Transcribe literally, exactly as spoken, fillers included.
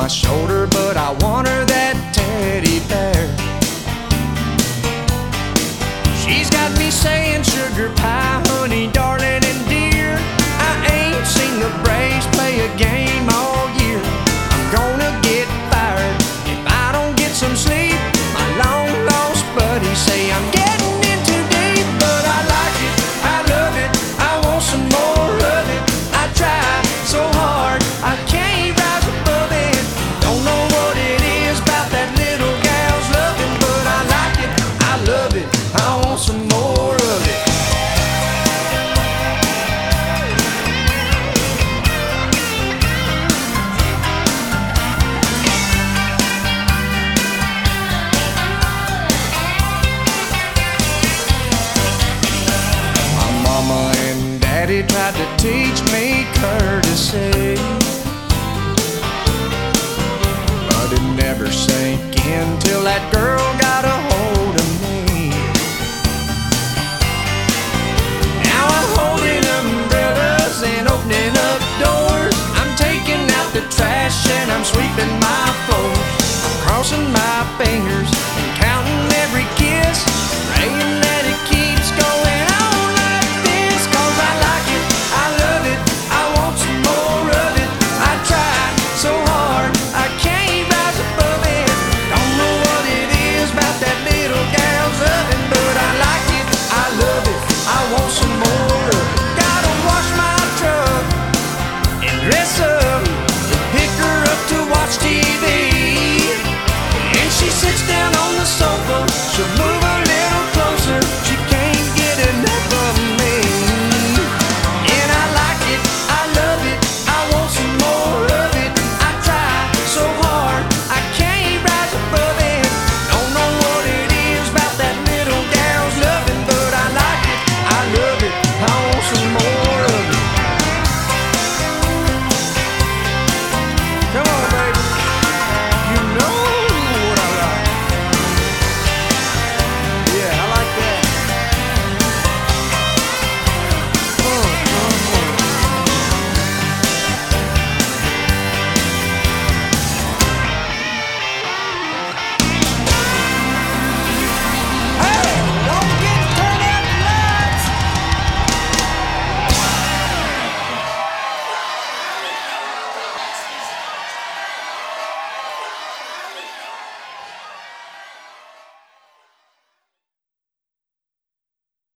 my shoulder, but I want her that teddy bear. She's got me saying sugar pie, honey, darling, and dear. I ain't seen the Braves play a game all year. I'm gonna get fired if I don't get some sleep. My long lost buddies say I'm getting in too deep, but I like it, I love it, I want some more of it. I try so hard, I can't rise above it. Don't know what it is about that little gal's loving, but I like it, I love it, I want some more of it. My mama and daddy tried to teach me courtesy, but it never sank in till that girl got a hold of me. Now I'm holding umbrellas and opening up doors. I'm taking out the trash and I'm sweeping my floors. I'm crossing my fingers